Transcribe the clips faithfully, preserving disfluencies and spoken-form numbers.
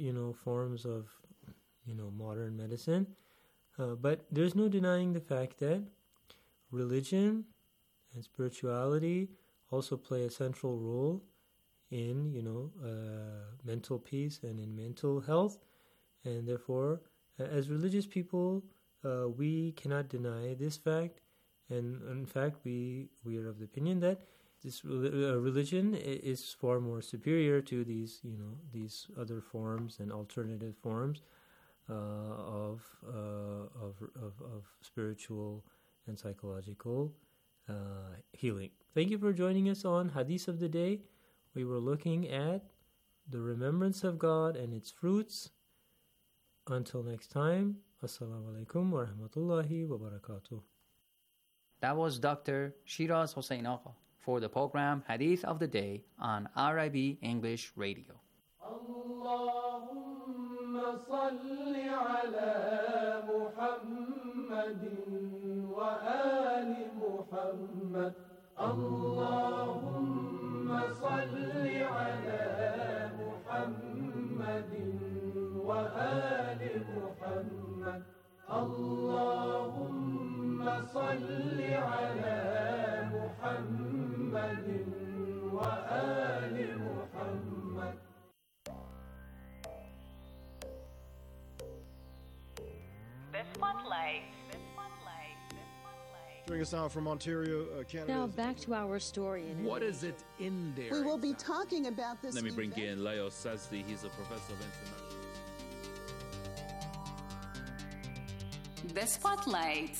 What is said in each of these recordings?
you know, forms of, you know, modern medicine. Uh, but there's no denying the fact that religion and spirituality also play a central role in, you know, uh, mental peace and in mental health. And therefore, as religious people, uh, we cannot deny this fact. And in fact, we, we are of the opinion that this uh, religion is far more superior to these, you know, these other forms and alternative forms uh, of, uh, of, of of spiritual and psychological uh, healing. Thank you for joining us on Hadith of the Day. We were looking at the remembrance of God and its fruits. Until next time, Assalamu alaikum wa rahmatullahi wa barakatuh. That was Doctor Shiraz Hossein Agha for the program Hadith of the Day on R I B English Radio. Allahumma salli ala Muhammadin wa ali Muhammad. Allahumma salli ala Muhammadin wa ali Muhammad. Allahumma salli ala Muhammad wa ali Muhammad. The Spotlight. The Spotlight. The Spotlight. Joining us now from Ontario, uh, Canada. Now back to our story. In what is it in there? We will be talking about this. Let me bring in Leo Sazdi. He's a professor of international. The Spotlight.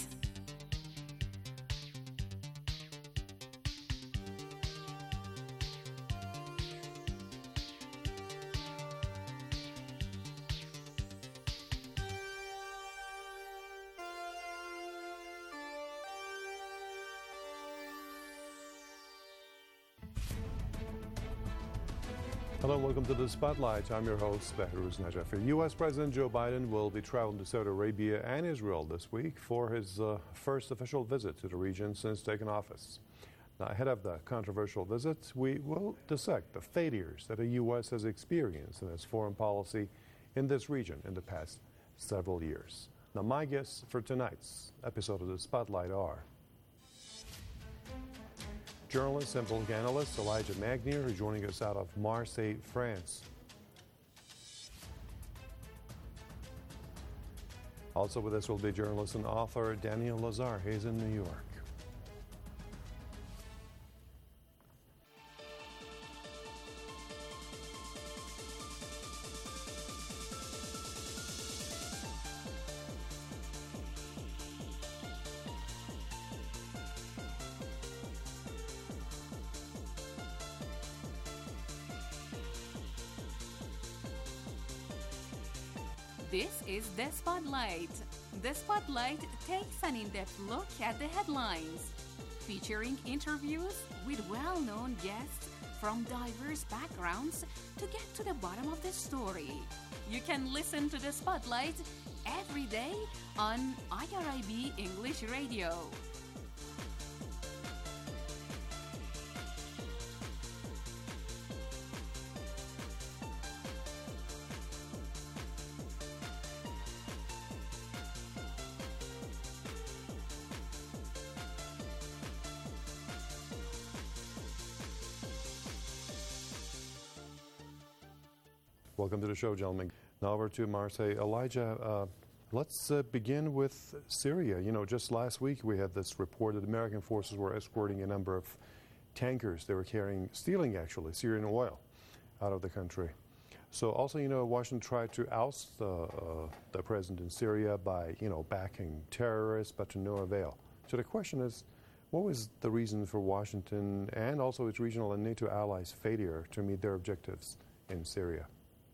Hello, welcome to the Spotlight. I'm your host, Behruz Najafi. U S President Joe Biden will be traveling to Saudi Arabia and Israel this week for his uh, first official visit to the region since taking office. Now, ahead of the controversial visit, we will dissect the failures that the U S has experienced in its foreign policy in this region in the past several years. Now, my guests for tonight's episode of the Spotlight are journalist and political analyst Elijah Magnier, who's joining us out of Marseille, France. Also with us will be journalist and author Daniel Lazar. He's in New York. This is The Spotlight. The Spotlight takes an in-depth look at the headlines, featuring interviews with well-known guests from diverse backgrounds to get to the bottom of the story. You can listen to The Spotlight every day on I R I B English Radio. Welcome to the show, gentlemen. Now over to Marseille. Elijah, uh, let's uh, begin with Syria. You know, just last week we had this report that American forces were escorting a number of tankers. They were carrying, stealing actually, Syrian oil out of the country. So also, you know, Washington tried to oust the, uh, the president in Syria by, you know, backing terrorists, but to no avail. So the question is, what was the reason for Washington and also its regional and NATO allies' failure to meet their objectives in Syria?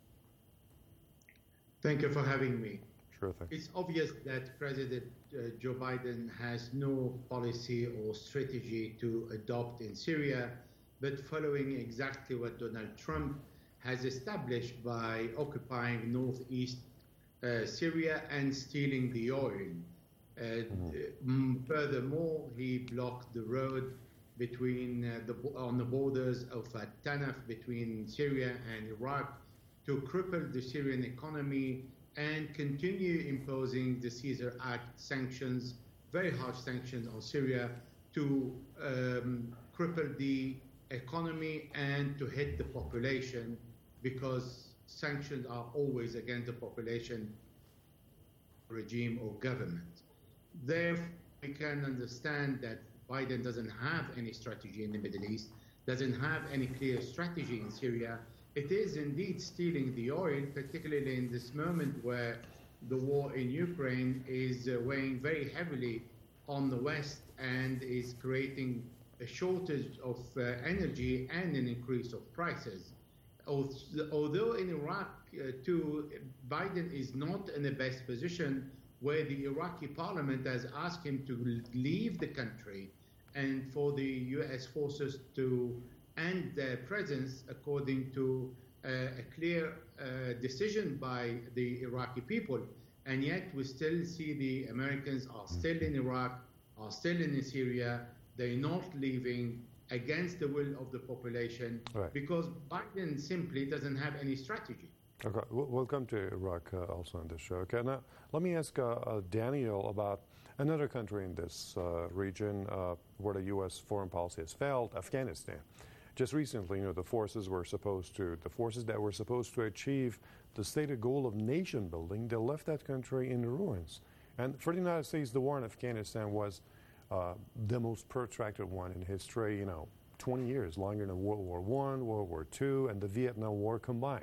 Thank you for having me. Sure thing. It's obvious that President uh, Joe Biden has no policy or strategy to adopt in Syria, but following exactly what Donald Trump has established by occupying northeast uh, Syria and stealing the oil. Uh, mm-hmm. Furthermore, he blocked the road between uh, the on the borders of uh, Tanaf between Syria and Iraq, to cripple the Syrian economy and continue imposing the Caesar Act sanctions, very harsh sanctions on Syria, to um, cripple the economy and to hit the population, because sanctions are always against the population, regime, or government. Therefore, we can understand that Biden doesn't have any strategy in the Middle East, doesn't have any clear strategy in Syria. It is indeed stealing the oil, particularly in this moment where the war in Ukraine is uh, weighing very heavily on the West and is creating a shortage of uh, energy and an increase of prices. Although in Iraq, uh, too, Biden is not in the best position, where the Iraqi parliament has asked him to leave the country and for the U S forces to end their presence according to uh, a clear uh, decision by the Iraqi people. And yet we still see the Americans are still in Iraq, are still in Syria. They're not leaving against the will of the population, right, because Biden simply doesn't have any strategy. Okay, we'll come to Iraq uh, also on this show. Okay, now let me ask uh, uh, Daniel about another country in this uh, region uh, where the U S foreign policy has failed, Afghanistan. Just recently, you know, the forces were supposed to, the forces that were supposed to achieve the stated goal of nation building, they left that country in ruins. And for the United States, the war in Afghanistan was uh, the most protracted one in history, you know, twenty years, longer than World War One, World War Two, and the Vietnam War combined.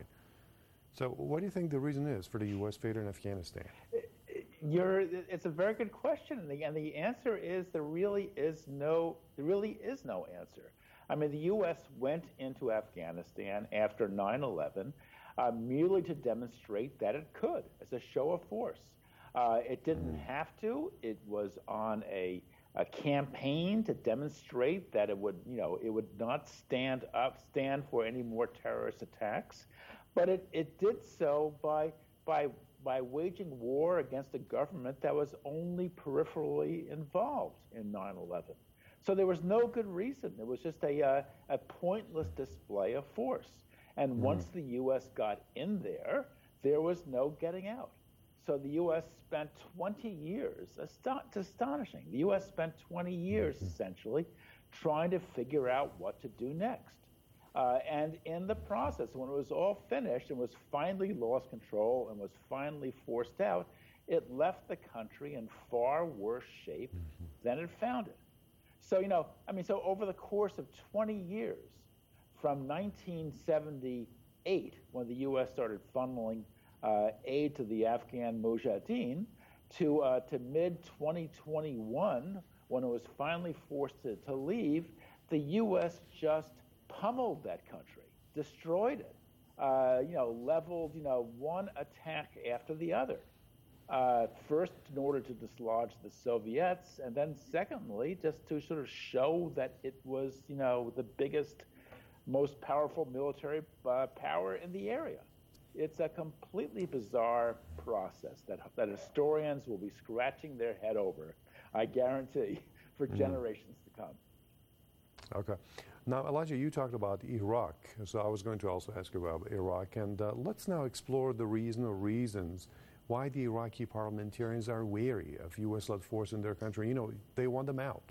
So what do you think the reason is for the U S failure in Afghanistan? You're, it's a very good question, and the, and the answer is there really is no there really is no answer. I mean, the U S went into Afghanistan after nine eleven uh, merely to demonstrate that it could, as a show of force. Uh, it didn't have to. It was on a, a campaign to demonstrate that it would, you know, it would not stand up, stand for any more terrorist attacks. But it, it did so by by by waging war against a government that was only peripherally involved in nine eleven. So there was no good reason. It was just a uh, a pointless display of force. And mm-hmm. once the U S got in there, there was no getting out. So the U S spent twenty years, it's astonishing. The U S spent twenty years, mm-hmm. essentially, trying to figure out what to do next. Uh, and in the process, when it was all finished and was finally lost control and was finally forced out, it left the country in far worse shape mm-hmm. than it found it. So, you know, I mean, so over the course of twenty years, from nineteen seventy-eight, when the U S started funneling uh, aid to the Afghan Mujahideen, to uh, to mid twenty twenty-one, when it was finally forced to, to leave, the U S just pummeled that country, destroyed it, uh, you know, leveled, you know, one attack after the other. Uh, first, in order to dislodge the Soviets, and then secondly, just to sort of show that it was, you know, the biggest, most powerful military uh, power in the area. It's a completely bizarre process that that historians will be scratching their head over, I guarantee, for mm-hmm. generations to come. Okay. Now, Elijah, you talked about Iraq, so I was going to also ask you about Iraq, and uh, let's now explore the reason or reasons why the Iraqi parliamentarians are wary of U S-led force in their country. You know, they want them out.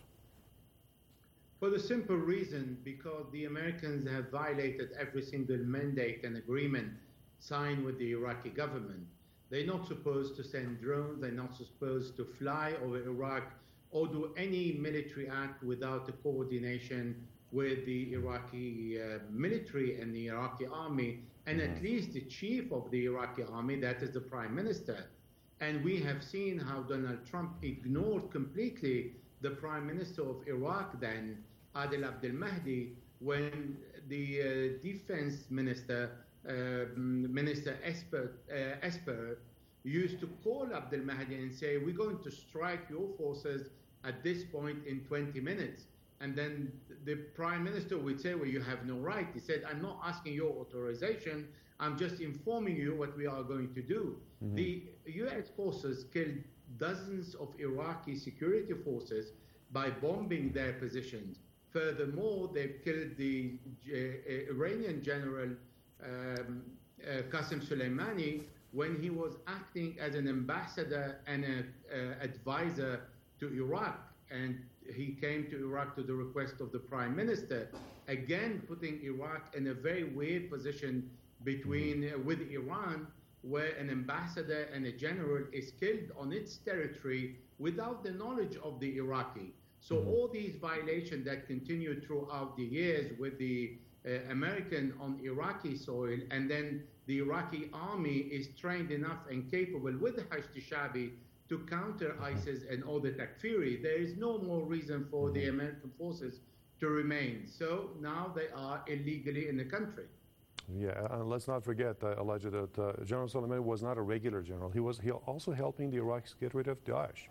For the simple reason, because the Americans have violated every single mandate and agreement signed with the Iraqi government. They're not supposed to send drones, they're not supposed to fly over Iraq or do any military act without the coordination with the Iraqi uh, military and the Iraqi army, and at least the chief of the Iraqi army, that is the prime minister. And we have seen how Donald Trump ignored completely the prime minister of Iraq then, Adel Abdel Mahdi, when the uh, defense minister, uh, Minister Esper, uh, Esper, used to call Abdel Mahdi and say, we're going to strike your forces at this point in twenty minutes. And then the prime minister would say, well, you have no right. He said, I'm not asking your authorization. I'm just informing you what we are going to do. Mm-hmm. The U S forces killed dozens of Iraqi security forces by bombing their positions. Furthermore, they've killed the uh, Iranian general um, uh, Qasem Soleimani when he was acting as an ambassador and an uh, advisor to Iraq. And he came to Iraq to the request of the prime minister, again putting Iraq in a very weird position between uh, with Iran, where an ambassador and a general is killed on its territory without the knowledge of the Iraqi. So mm-hmm. all these violations that continue throughout the years with the uh, American on Iraqi soil, and then the Iraqi army is trained enough and capable with the Hashd Shabi to counter mm-hmm. ISIS and all the Takfiri. There is no more reason for mm-hmm. the American forces to remain. So now they are illegally in the country. Yeah, and let's not forget, uh, Elijah, that uh, General Soleimani was not a regular general. He was he also helping the Iraqis get rid of Daesh.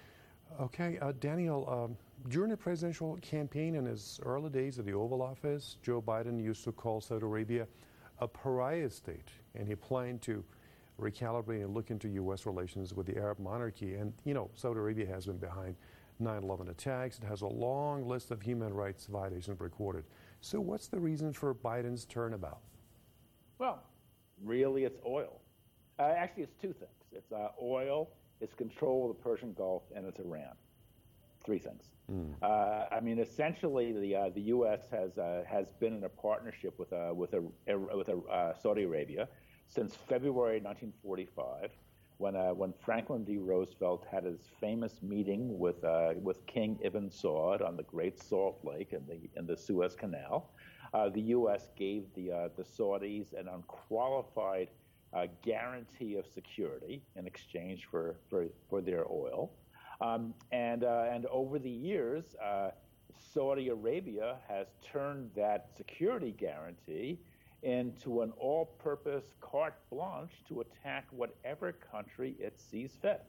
Okay, uh, Daniel, um, during the presidential campaign in his early days at the Oval Office, Joe Biden used to call Saudi Arabia a pariah state, and he planned to recalibrate and look into U S relations with the Arab monarchy. And, you know, Saudi Arabia has been behind nine eleven attacks. It has a long list of human rights violations recorded. So what's the reason for Biden's turnabout? Well, really, it's oil. Uh, actually, it's two things. It's uh, oil, it's control of the Persian Gulf, and it's Iran. Three things. Mm. Uh, I mean, essentially, the uh, the U S has uh, has been in a partnership with a with a with a uh, Saudi Arabia since February nineteen forty-five, when uh, when Franklin D. Roosevelt had his famous meeting with uh, with King Ibn Saud on the Great Salt Lake and the in the Suez Canal. Uh, the U S gave the uh, the Saudis an unqualified uh, guarantee of security in exchange for for, for their oil, um, and uh, and over the years, uh, Saudi Arabia has turned that security guarantee into an all-purpose carte blanche to attack whatever country it sees fit.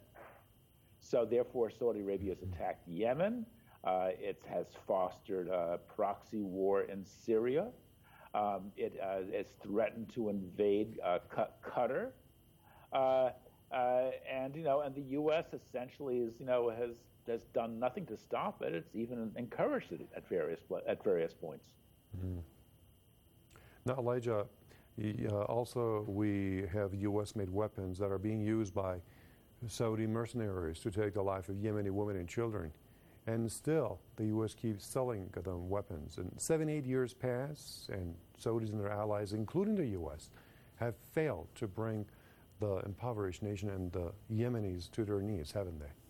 So therefore, Saudi Arabia has attacked Yemen. Uh, it has fostered a proxy war in Syria. Um, it uh, has threatened to invade uh, Qatar, uh, uh, and you know, and the U S essentially is, you know, has has done nothing to stop it. It's even encouraged it at various at various points. Mm-hmm. Now, Elijah, uh, also we have U S-made weapons that are being used by Saudi mercenaries to take the life of Yemeni women and children. And still, the U S keeps selling them weapons. And seven, eight years pass, and Saudis and their allies, including the U S, have failed to bring the impoverished nation and the Yemenis to their knees, haven't they?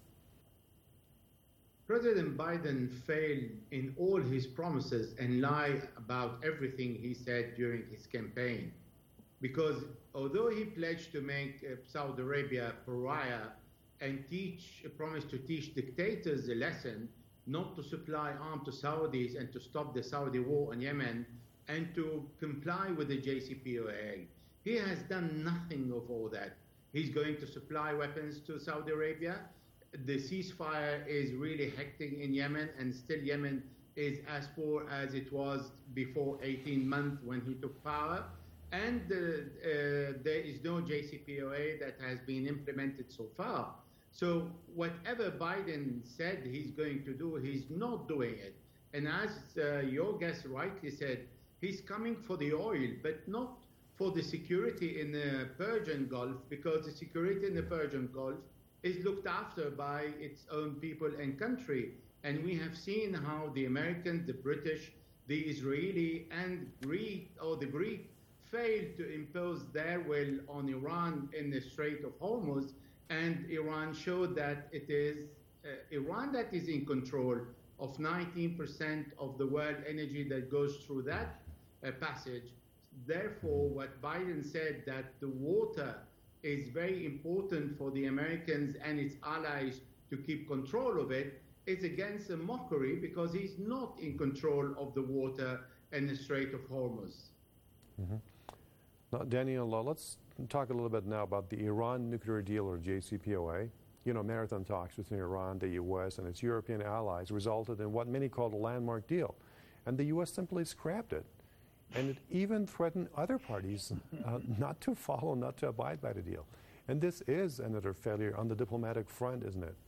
President Biden failed in all his promises and lied about everything he said during his campaign. Because although he pledged to make uh, Saudi Arabia a pariah and teach, promise to teach dictators a lesson, not to supply arms to Saudis and to stop the Saudi war in Yemen and to comply with the J C P O A. He has done nothing of all that. He's going to supply weapons to Saudi Arabia. The ceasefire is really hectic in Yemen, and still Yemen is as poor as it was before eighteen months when he took power. And uh, uh, there is no J C P O A that has been implemented so far. So whatever Biden said he's going to do, he's not doing it. And as uh, your guest rightly said, he's coming for the oil, but not for the security in the Persian Gulf, because the security in the Persian Gulf is looked after by its own people and country. And we have seen how the Americans, the British, the Israeli, and Greek, or the Greek, failed to impose their will on Iran in the Strait of Hormuz. And Iran showed that it is uh, Iran that is in control of nineteen percent of the world energy that goes through that uh, passage. Therefore, what Biden said, that the water is very important for the Americans and its allies to keep control of it, is against a mockery, because he's not in control of the water in the Strait of Hormuz. Mm-hmm. Now, Daniel, uh, let's talk a little bit now about the Iran nuclear deal, or J C P O A. You know, marathon talks between Iran, the U S, and its European allies resulted in what many called a landmark deal. And the U S simply scrapped it. And it even threatened other parties uh, not to follow, not to abide by the deal. And this is another failure on the diplomatic front, isn't it?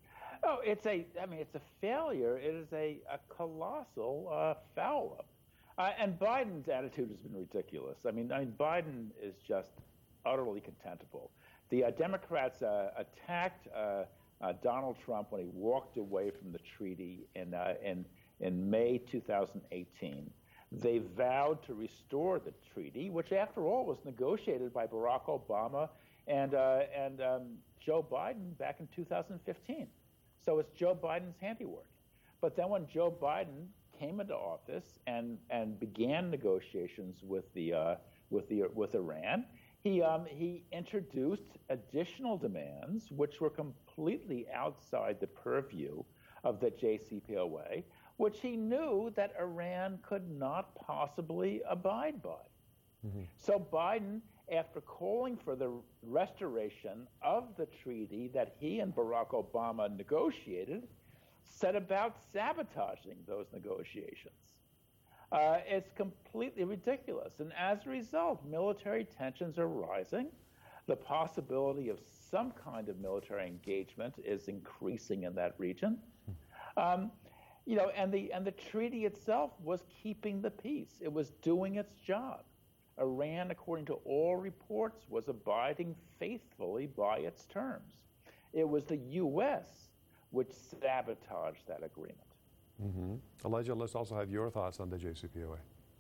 Oh, it's a, I mean, it's a failure. It is a, a colossal uh, foul-up. Uh, and Biden's attitude has been ridiculous. I mean, I mean Biden is just utterly contemptible. The uh, Democrats uh, attacked uh, uh, Donald Trump when he walked away from the treaty in uh, in in May two thousand eighteen. They vowed to restore the treaty, which, after all, was negotiated by Barack Obama and uh, and um, Joe Biden back in two thousand fifteen. So it's Joe Biden's handiwork. But then when Joe Biden came into office and, and began negotiations with the uh, with the with Iran, he um, he introduced additional demands which were completely outside the purview of the J C P O A, which he knew that Iran could not possibly abide by. Mm-hmm. So Biden, after calling for the restoration of the treaty that he and Barack Obama negotiated, set about sabotaging those negotiations. Uh, it's completely ridiculous. And as a result, military tensions are rising. The possibility of some kind of military engagement is increasing in that region. Um, you know, and the and the treaty itself was keeping the peace. It was doing its job. Iran, according to all reports, was abiding faithfully by its terms. It was the U S which sabotaged that agreement. Mm-hmm. Elijah, let's also have your thoughts on the J C P O A.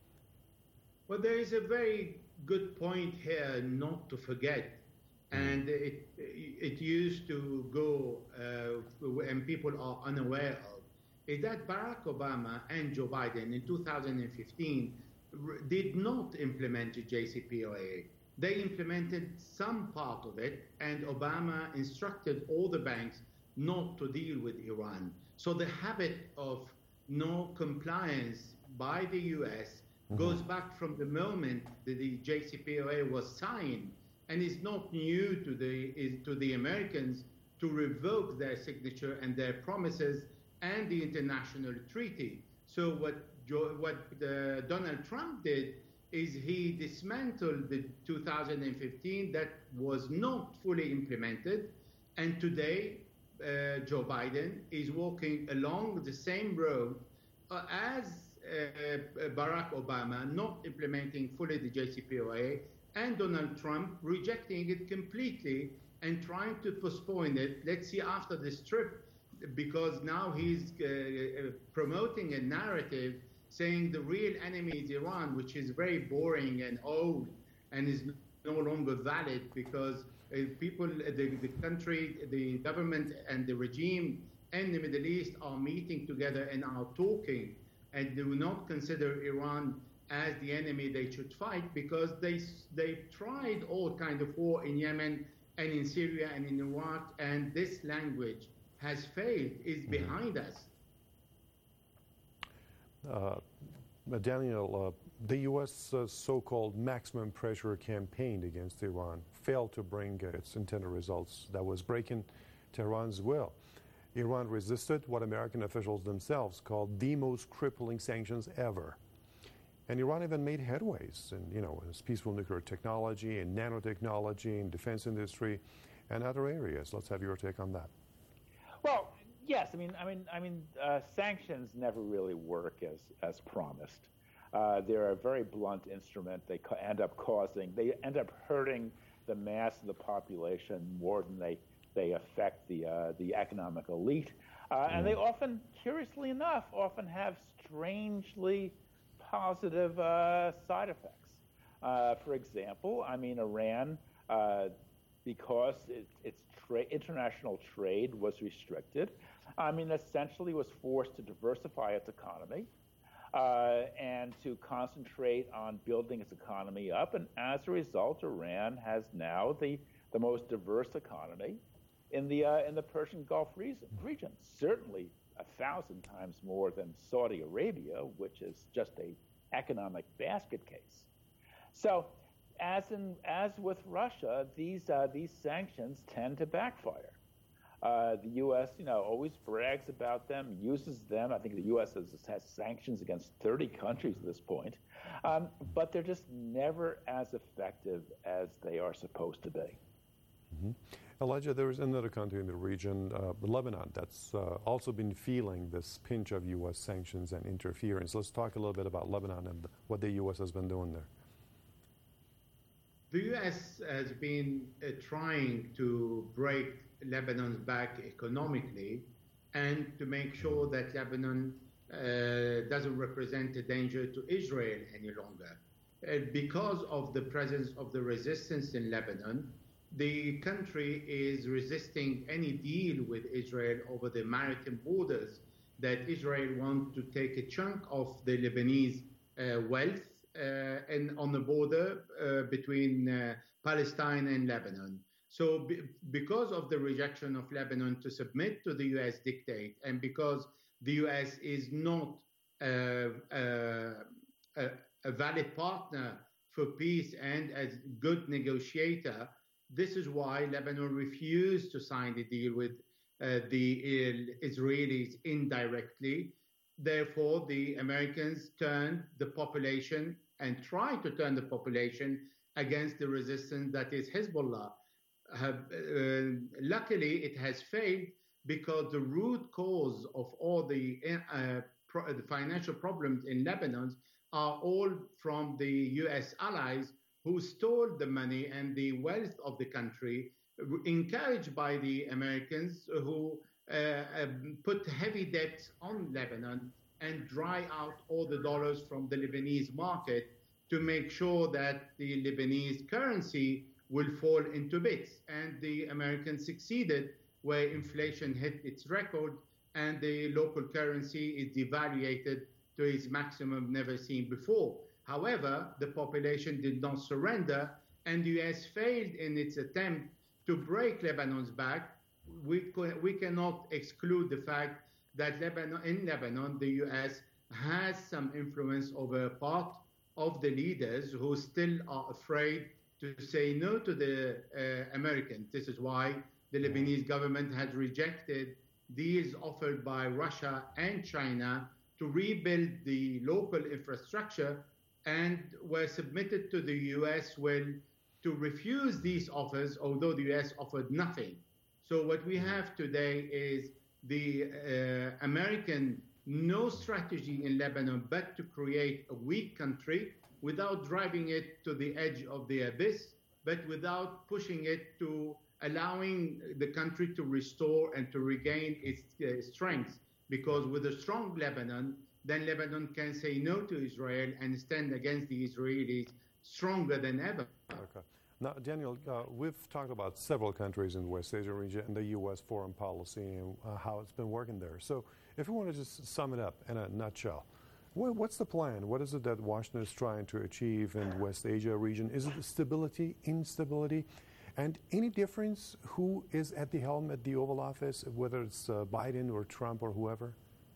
Well, there is a very good point here not to forget, and it it used to go, uh, and people are unaware of, is that Barack Obama and Joe Biden in two thousand fifteen r- did not implement the J C P O A. They implemented some part of it, and Obama instructed all the banks not to deal with Iran. So the habit of no compliance by the U S mm-hmm. goes back from the moment that the J C P O A was signed, and is not new to the is to the Americans to revoke their signature and their promises and the international treaty. So what Joe, what the, Donald Trump did is he dismantled the two thousand fifteen that was not fully implemented, and today uh, Joe Biden is walking along the same road uh, as uh, Barack Obama, not implementing fully the J C P O A, and Donald Trump rejecting it completely and trying to postpone it. Let's see after this trip, because now he's uh, promoting a narrative saying the real enemy is Iran, which is very boring and old and is no longer valid, because uh, people, the, the country, the government and the regime and the Middle East are meeting together and are talking and do not consider Iran as the enemy they should fight, because they they've tried all kind of war in Yemen and in Syria and in Iraq, and this language has failed, is behind us. Uh, Daniel, uh, the U S uh, so-called maximum pressure campaign against Iran failed to bring uh, its intended results. That was breaking Tehran's will. Iran resisted what American officials themselves called the most crippling sanctions ever. And Iran even made headways in, you know, its peaceful nuclear technology and nanotechnology and defense industry and other areas. Let's have your take on that. Well, yes. I mean, I mean, I mean, uh, sanctions never really work as as promised. Uh, they're a very blunt instrument. They co- end up causing, they end up hurting the mass of the population more than they they affect the uh, the economic elite, uh, mm. and they often, curiously enough, often have strangely positive uh, side effects. Uh, for example, I mean, Iran, uh, because it, its tra- international trade was restricted, I mean, essentially was forced to diversify its economy uh, and to concentrate on building its economy up. And as a result, Iran has now the, the most diverse economy in the uh, in the Persian Gulf region, region. Certainly a thousand times more than Saudi Arabia, which is just a economic basket case. So, as in as with Russia, these uh, these sanctions tend to backfire. Uh, the U S, you know, always brags about them, uses them. I think the U S has, has sanctions against thirty countries at this point, um, but they're just never as effective as they are supposed to be. Mm-hmm. Elijah, there is another country in the region, uh, Lebanon, that's uh, also been feeling this pinch of U S sanctions and interference. Let's talk a little bit about Lebanon and what the U S has been doing there. The U S has been uh, trying to break Lebanon's back economically and to make sure that Lebanon uh, doesn't represent a danger to Israel any longer. Uh, because of the presence of the resistance in Lebanon, the country is resisting any deal with Israel over the maritime borders, that Israel wants to take a chunk of the Lebanese uh, wealth uh, and on the border uh, between uh, Palestine and Lebanon. So b- because of the rejection of Lebanon to submit to the U S dictate, and because the U S is not uh, uh, a, a valid partner for peace and a good negotiator, this is why Lebanon refused to sign the deal with uh, the uh, Israelis indirectly. Therefore, the Americans turned the population and tried to turn the population against the resistance that is Hezbollah. Uh, uh, luckily, it has failed because the root cause of all the, uh, pro- the financial problems in Lebanon are all from the U S allies who stole the money and the wealth of the country, encouraged by the Americans who uh, um, put heavy debts on Lebanon and dry out all the dollars from the Lebanese market to make sure that the Lebanese currency will fall into bits. And the Americans succeeded, where inflation hit its record and the local currency is devaluated to its maximum never seen before. However, the population did not surrender, and the U S failed in its attempt to break Lebanon's back. We, co- we cannot exclude the fact that Lebanon, in Lebanon, the U S has some influence over part of the leaders who still are afraid to say no to the uh, Americans. This is why the Lebanese government has rejected deals offered by Russia and China to rebuild the local infrastructure, and were submitted to the U S will to refuse these offers, although the U S offered nothing. So what we have today is the uh, American no strategy in Lebanon but to create a weak country without driving it to the edge of the abyss, but without pushing it to allowing the country to restore and to regain its uh, strength. Because with a strong Lebanon, then Lebanon can say no to Israel and stand against the Israelis stronger than ever. Okay. Now, Daniel, uh, we've talked about several countries in the West Asia region and the U S foreign policy and uh, how it's been working there. So if we want to just sum it up in a nutshell, what, what's the plan? What is it that Washington is trying to achieve in the West Asia region? Is it stability, instability? And any difference who is at the helm at the Oval Office, whether it's uh, Biden or Trump or whoever?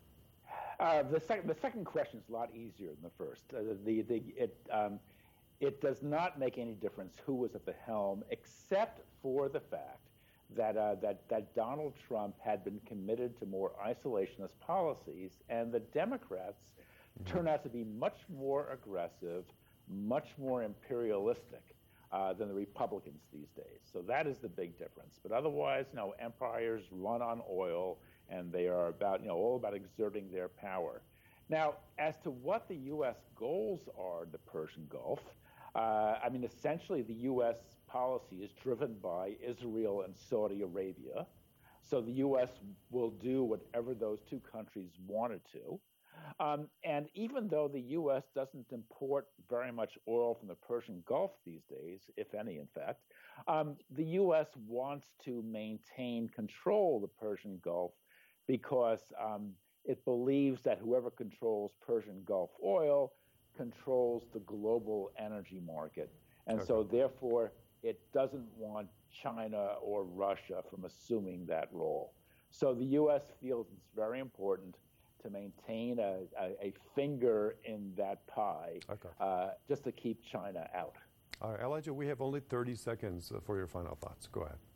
Uh, the, sec- the second question is a lot easier than the first. Uh, the, the, it, um, it does not make any difference who was at the helm, except for the fact that, uh, that, that Donald Trump had been committed to more isolationist policies, and the Democrats mm-hmm. turn out to be much more aggressive, much more imperialistic uh, than the Republicans these days. So that is the big difference. But otherwise, you know, empires run on oil, and they are about, you know, all about exerting their power. Now, as to what the U S goals are in the Persian Gulf, uh, I mean, essentially the U S policy is driven by Israel and Saudi Arabia. So the U S will do whatever those two countries wanted to. Um, and even though the U S doesn't import very much oil from the Persian Gulf these days, if any, in fact, um, the U S wants to maintain control of the Persian Gulf because um, it believes that whoever controls Persian Gulf oil controls the global energy market. And okay. so therefore, it doesn't want China or Russia from assuming that role. So the U S feels it's very important to maintain a, a, a finger in that pie, okay. uh, just to keep China out. All right, Elijah, we have only thirty seconds for your final thoughts. Go ahead.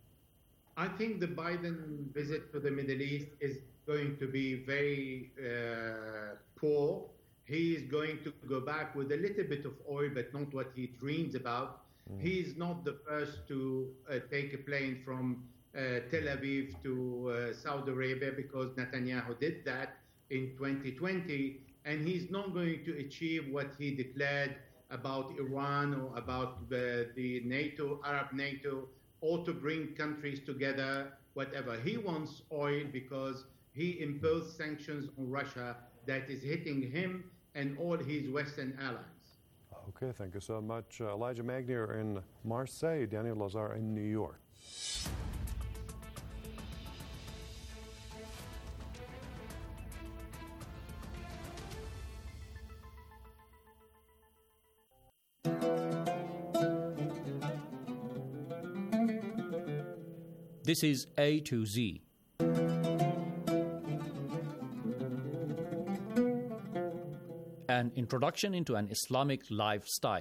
I think the Biden visit to the Middle East is going to be very uh, poor. He is going to go back with a little bit of oil, but not what he dreams about. Mm. He's not the first to uh, take a plane from uh, Tel Aviv to uh, Saudi Arabia, because Netanyahu did that in twenty twenty, and he's not going to achieve what he declared about Iran or about the, the NATO, Arab NATO, or to bring countries together, whatever. He wants oil because he imposed sanctions on Russia that is hitting him and all his Western allies. Okay, thank you so much. Uh, Elijah Magnier in Marseille, Daniel Lazare in New York. This is A to Z. An introduction into an Islamic lifestyle.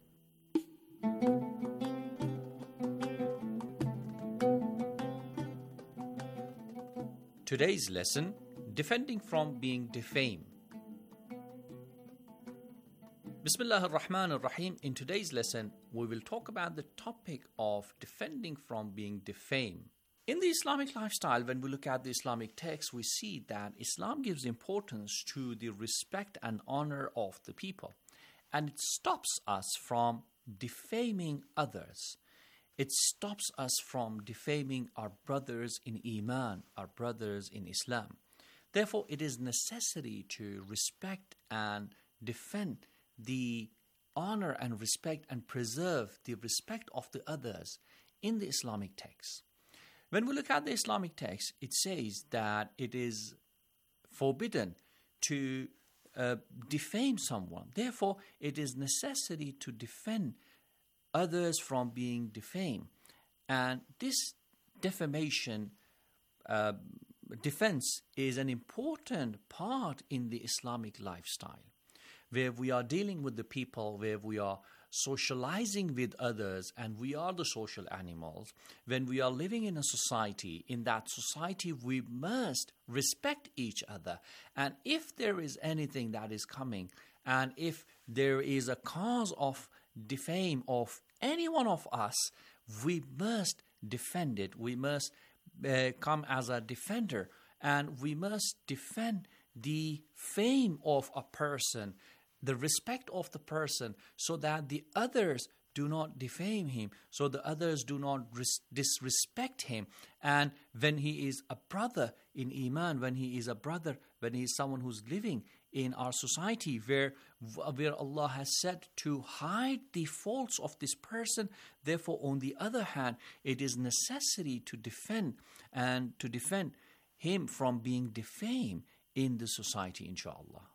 Today's lesson, defending from being defamed. Bismillah ar-Rahman ar-Rahim. In today's lesson, we will talk about the topic of defending from being defamed. In the Islamic lifestyle, when we look at the Islamic text, we see that Islam gives importance to the respect and honor of the people. And it stops us from defaming others. It stops us from defaming our brothers in Iman, our brothers in Islam. Therefore, it is necessary to respect and defend the honor and respect and preserve the respect of the others in the Islamic text. When we look at the Islamic text, it says that it is forbidden to uh, defame someone. Therefore, it is necessary to defend others from being defamed. And this defamation uh, defense is an important part in the Islamic lifestyle, where we are dealing with the people, where we are socializing with others, and we are the social animals. When we are living in a society, in that society we must respect each other. And if there is anything that is coming, and if there is a cause of defame of any one of us, we must defend it. We must uh, come as a defender, and we must defend the fame of a person, the respect of the person, so that the others do not defame him, so the others do not ris- disrespect him. And when he is a brother in Iman, when he is a brother, when he is someone who's living in our society where, where Allah has said to hide the faults of this person, therefore, on the other hand, it is necessary to defend and to defend him from being defamed in the society, inshallah.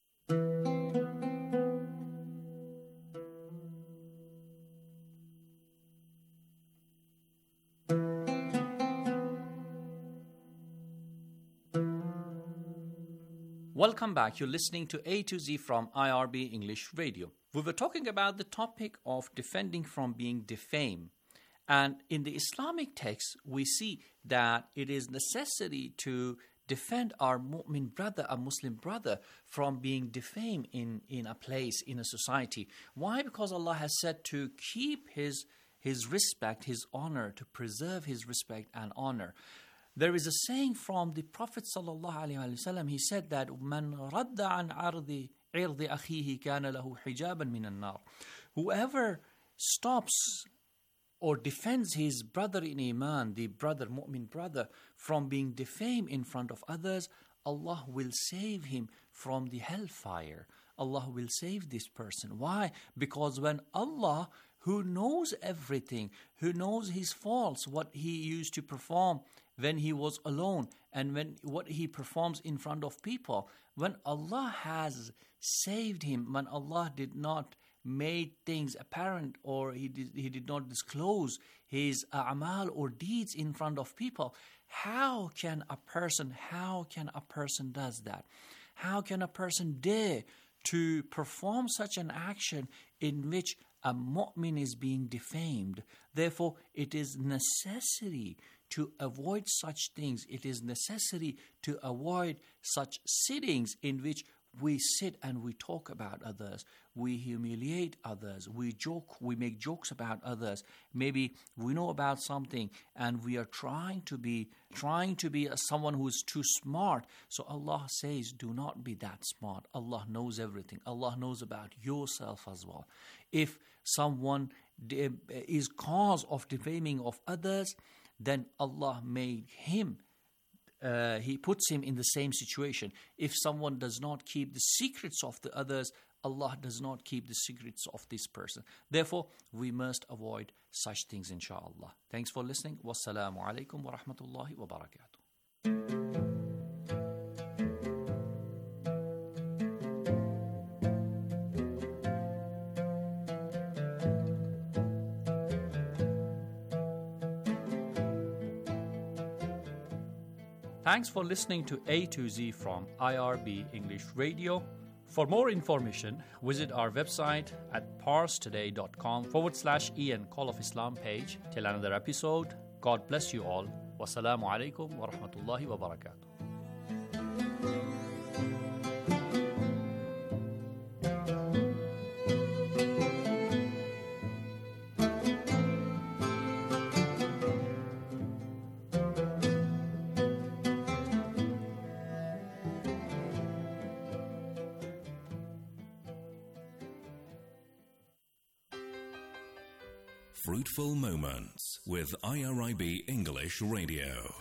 Welcome back. You're listening to A to Z from I R B English Radio. We were talking about the topic of defending from being defamed. And in the Islamic text, we see that it is necessary to defend our mu'min brother, a Muslim brother, from being defamed in, in a place, in a society. Why? Because Allah has said to keep his, his respect, his honor, to preserve his respect and honor. There is a saying from the Prophet ﷺ. He said that "Man radda an ardi irdi akhihi kana lahu hijaban min an-nar." Whoever stops or defends his brother in Iman, the brother, mu'min brother, from being defamed in front of others, Allah will save him from the hellfire. Allah will save this person. Why? Because when Allah, who knows everything, who knows his faults, what he used to perform when he was alone, and when what he performs in front of people, when Allah has saved him, when Allah did not make things apparent, or he did, he did not disclose his a'mal or deeds in front of people, how can a person, how can a person does that? How can a person dare to perform such an action in which a mu'min is being defamed? Therefore, it is necessary to avoid such things. It is necessary to avoid such sittings in which we sit and we talk about others, we humiliate others, we joke, we make jokes about others. Maybe we know about something and we are trying to be trying to be someone who is too smart. So Allah says, do not be that smart. Allah knows everything. Allah knows about yourself as well. If someone is cause of defaming of others, then Allah made him Uh, he puts him in the same situation. If someone does not keep the secrets of the others, Allah does not keep the secrets of this person. Therefore, we must avoid such things, inshallah. Thanks for listening. Wassalamu alaikum wa rahmatullahi wa barakatuh. Thanks for listening to A to Z from I R B English Radio. For more information, visit our website at parstoday.com forward slash Ian Call of Islam page. Till another episode, God bless you all. Wassalamu alaikum wa rahmatullahi wa barakatuh. Fruitful Moments with I R I B English Radio.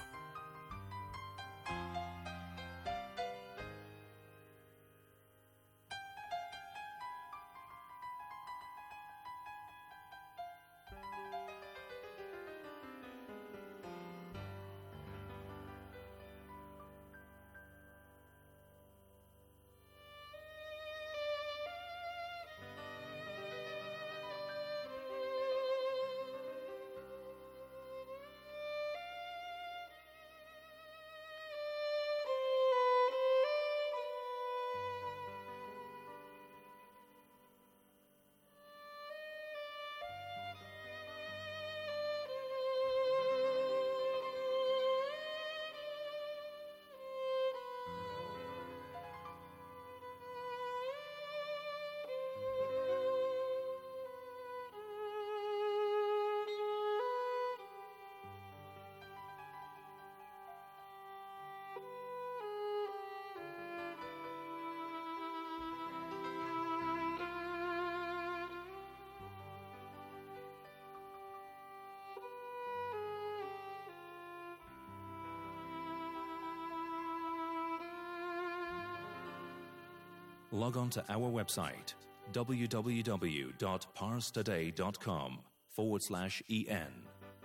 Log on to our website, www.parstoday.com forward slash EN.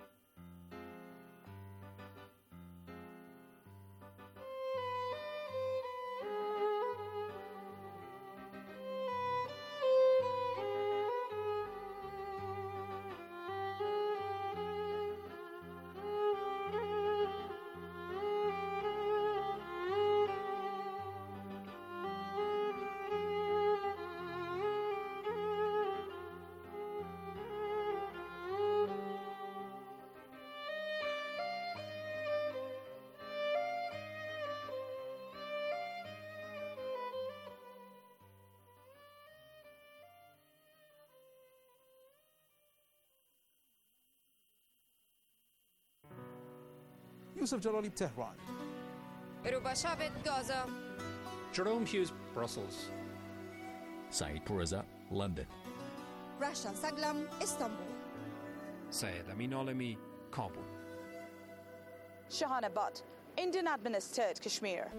Yusuf Jalali, Tehran. Rubashabit, Gaza. Jerome Hughes, Brussels. Saeed Purza, London. Rasha Saglam, Istanbul. Syed Amin Alami, Kabul. Shahana Butt, Indian administered Kashmir.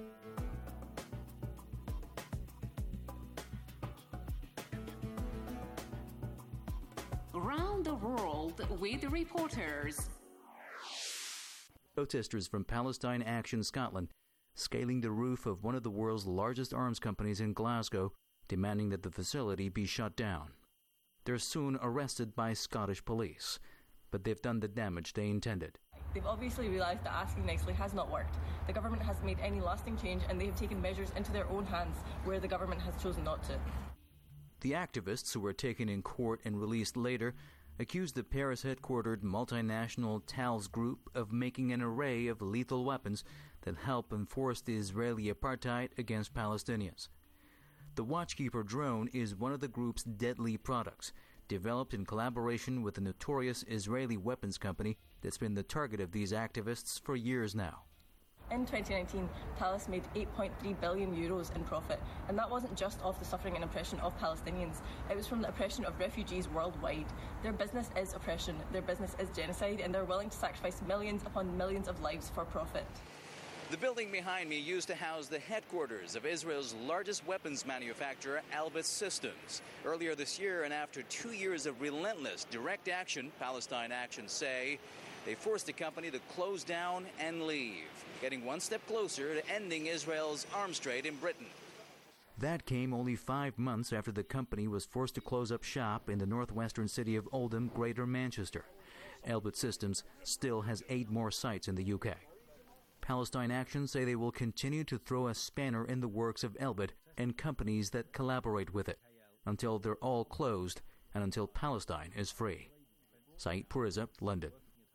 Around the world with reporters. Protesters from Palestine Action Scotland scaling the roof of one of the world's largest arms companies in Glasgow, demanding that the facility be shut down. They're soon arrested by Scottish police, but they've done the damage they intended. They've obviously realised that asking nicely has not worked. The government hasn't made any lasting change, and they have taken measures into their own hands where the government has chosen not to. The activists, who were taken in court and released later, accused the Paris-headquartered multinational Tals Group of making an array of lethal weapons that help enforce the Israeli apartheid against Palestinians. The Watchkeeper drone is one of the group's deadly products, developed in collaboration with the notorious Israeli weapons company that's been the target of these activists for years now. In twenty nineteen, Thales made eight point three billion euros in profit, and that wasn't just off the suffering and oppression of Palestinians. It was from the oppression of refugees worldwide. Their business is oppression, their business is genocide, and they're willing to sacrifice millions upon millions of lives for profit. The building behind me used to house the headquarters of Israel's largest weapons manufacturer, Elbit Systems. Earlier this year, and after two years of relentless direct action, Palestine Action say, they forced the company to close down and leave, getting one step closer to ending Israel's arms trade in Britain. That came only five months after the company was forced to close up shop in the northwestern city of Oldham, Greater Manchester. Elbit Systems still has eight more sites in the U K. Palestine Action say they will continue to throw a spanner in the works of Elbit and companies that collaborate with it until they're all closed and until Palestine is free. Saeed Puriza, London.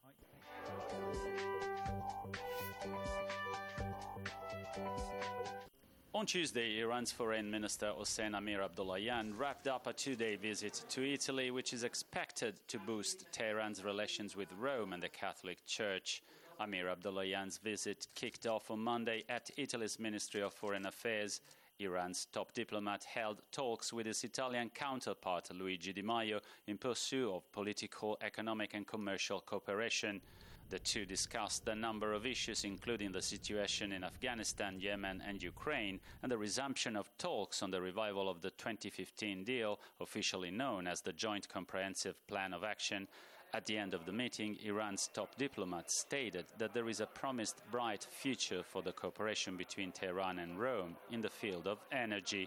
On Tuesday, Iran's Foreign Minister Hossein Amir Abdollahian wrapped up a two-day visit to Italy, which is expected to boost Tehran's relations with Rome and the Catholic Church. Amir Abdollahian's visit kicked off on Monday at Italy's Ministry of Foreign Affairs. Iran's top diplomat held talks with his Italian counterpart Luigi Di Maio in pursuit of political, economic and commercial cooperation. The two discussed a number of issues, including the situation in Afghanistan, Yemen and Ukraine, and the resumption of talks on the revival of the twenty fifteen deal, officially known as the Joint Comprehensive Plan of Action. At the end of the meeting, Iran's top diplomat stated that there is a promised bright future for the cooperation between Tehran and Rome in the field of energy.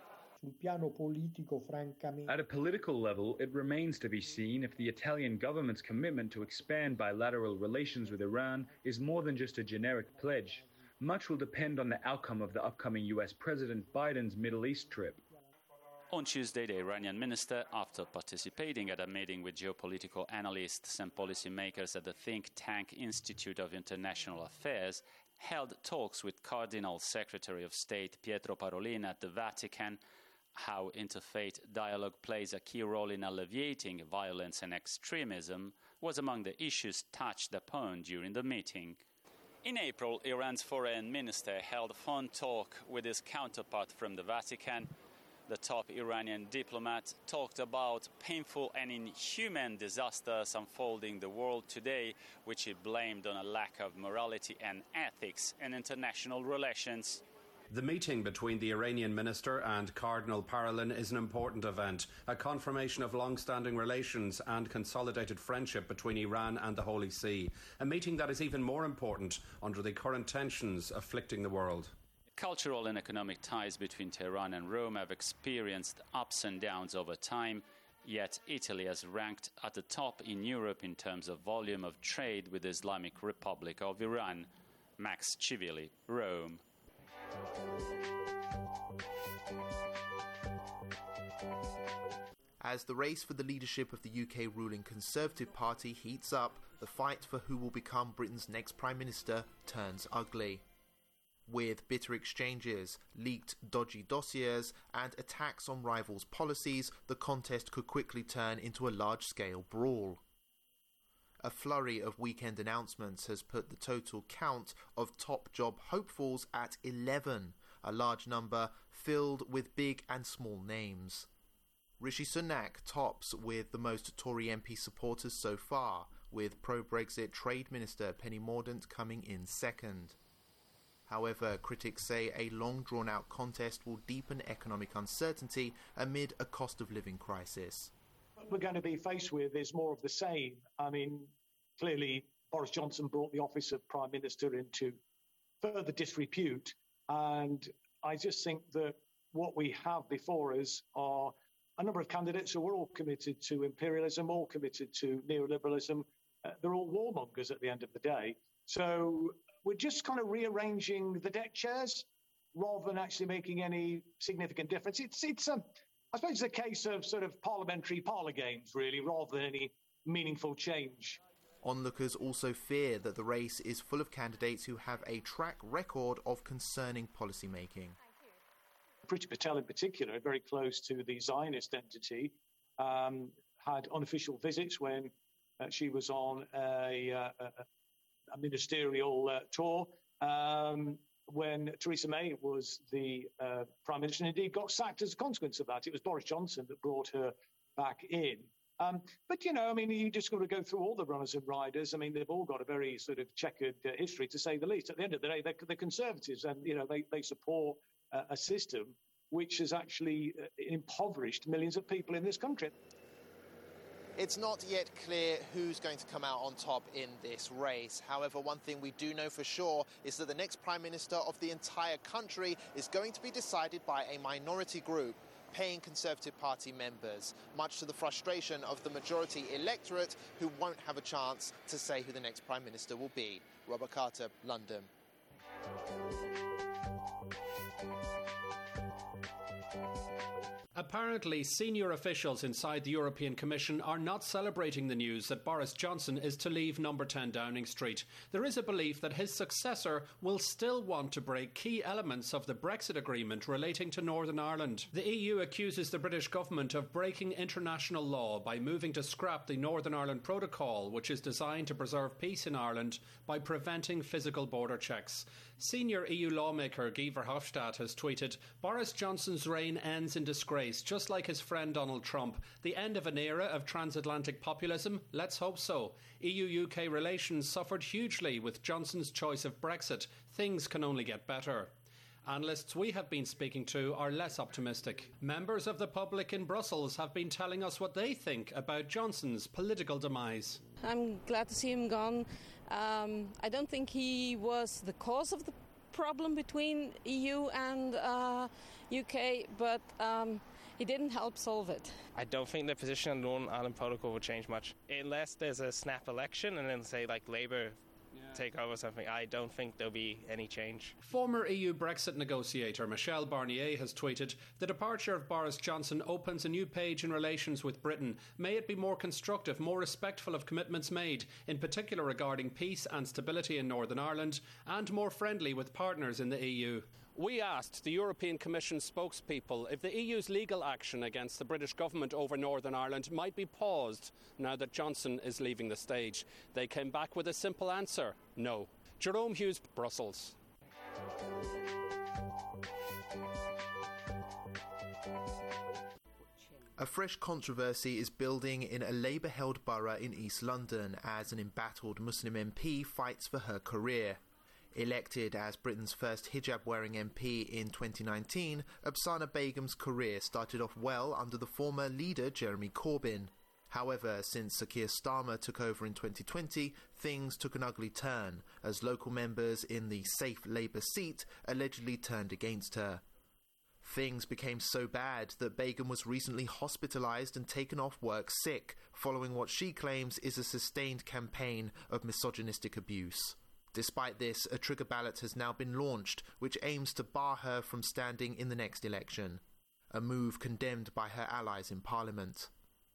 At a political level, it remains to be seen if the Italian government's commitment to expand bilateral relations with Iran is more than just a generic pledge. Much will depend on the outcome of the upcoming U S President Biden's Middle East trip. On Tuesday, the Iranian minister, after participating at a meeting with geopolitical analysts and policymakers at the think tank Institute of International Affairs, held talks with Cardinal Secretary of State Pietro Parolin at the Vatican. How interfaith dialogue plays a key role in alleviating violence and extremism was among the issues touched upon during the meeting. In April, Iran's foreign minister held a phone talk with his counterpart from the Vatican. The top Iranian diplomat talked about painful and inhuman disasters unfolding the world today, which he blamed on a lack of morality and ethics in international relations. The meeting between the Iranian minister and Cardinal Parolin is an important event, a confirmation of long-standing relations and consolidated friendship between Iran and the Holy See, a meeting that is even more important under the current tensions afflicting the world. Cultural and economic ties between Tehran and Rome have experienced ups and downs over time, yet Italy has ranked at the top in Europe in terms of volume of trade with the Islamic Republic of Iran. Max Civilli, Rome. As the race for the leadership of the U K ruling Conservative Party heats up, the fight for who will become Britain's next Prime Minister turns ugly. With bitter exchanges, leaked dodgy dossiers, and attacks on rivals' policies, the contest could quickly turn into a large-scale brawl. A flurry of weekend announcements has put the total count of top job hopefuls at eleven, a large number filled with big and small names. Rishi Sunak tops with the most Tory M P supporters so far, with pro-Brexit Trade Minister Penny Mordaunt coming in second. However, critics say a long-drawn-out contest will deepen economic uncertainty amid a cost-of-living crisis. What we're going to be faced with is more of the same. I mean, clearly, Boris Johnson brought the office of Prime Minister into further disrepute, and I just think that what we have before us are a number of candidates who are all committed to imperialism, all committed to neoliberalism. Uh, they're all warmongers at the end of the day. So we're just kind of rearranging the deck chairs rather than actually making any significant difference. It's, it's a, I suppose it's a case of sort of parliamentary parlour games, really, rather than any meaningful change. Onlookers also fear that the race is full of candidates who have a track record of concerning policy making. Priti Patel in particular, very close to the Zionist entity, um, had unofficial visits when uh, she was on a, uh, a, a ministerial uh, tour, um, when Theresa May was the uh, Prime Minister, and indeed got sacked as a consequence of that. It was Boris Johnson that brought her back in. Um, but, you know, I mean, you just got to go through all the runners and riders. I mean, they've all got a very sort of checkered uh, history, to say the least. At the end of the day, they're, they're conservatives, and, you know, they, they support uh, a system which has actually uh, impoverished millions of people in this country. It's not yet clear who's going to come out on top in this race. However, one thing we do know for sure is that the next Prime Minister of the entire country is going to be decided by a minority group, paying Conservative Party members, much to the frustration of the majority electorate, who won't have a chance to say who the next Prime Minister will be. Robert Carter, London. Apparently, senior officials inside the European Commission are not celebrating the news that Boris Johnson is to leave number ten Downing Street. There is a belief that his successor will still want to break key elements of the Brexit agreement relating to Northern Ireland. The E U accuses the British government of breaking international law by moving to scrap the Northern Ireland Protocol, which is designed to preserve peace in Ireland by preventing physical border checks. Senior E U lawmaker Guy Verhofstadt has tweeted, "Boris Johnson's reign ends in disgrace, just like his friend Donald Trump. The end of an era of transatlantic populism? Let's hope so. E U U K relations suffered hugely with Johnson's choice of Brexit. Things can only get better." Analysts we have been speaking to are less optimistic. Members of the public in Brussels have been telling us what they think about Johnson's political demise. I'm glad to see him gone. Um, I don't think he was the cause of the problem between E U and uh, U K, but um, he didn't help solve it. I don't think the position on the Northern Ireland Protocol will change much. Unless there's a snap election and then, say, like Labour take over something, I don't think there'll be any change. Former E U Brexit negotiator Michel Barnier has tweeted, "The departure of Boris Johnson opens a new page in relations with Britain. May it be more constructive, more respectful of commitments made, in particular regarding peace and stability in Northern Ireland, and more friendly with partners in the E U." We asked the European Commission spokespeople if the E U's legal action against the British government over Northern Ireland might be paused now that Johnson is leaving the stage. They came back with a simple answer: no. Jerome Hughes, Brussels. A fresh controversy is building in a Labour-held borough in East London as an embattled Muslim M P fights for her career. Elected as Britain's first hijab-wearing M P in twenty nineteen, Absana Begum's career started off well under the former leader Jeremy Corbyn. However, since Sir Keir Starmer took over in twenty twenty, things took an ugly turn, as local members in the safe Labour seat allegedly turned against her. Things became so bad that Begum was recently hospitalised and taken off work sick, following what she claims is a sustained campaign of misogynistic abuse. Despite this, a trigger ballot has now been launched, which aims to bar her from standing in the next election, a move condemned by her allies in Parliament.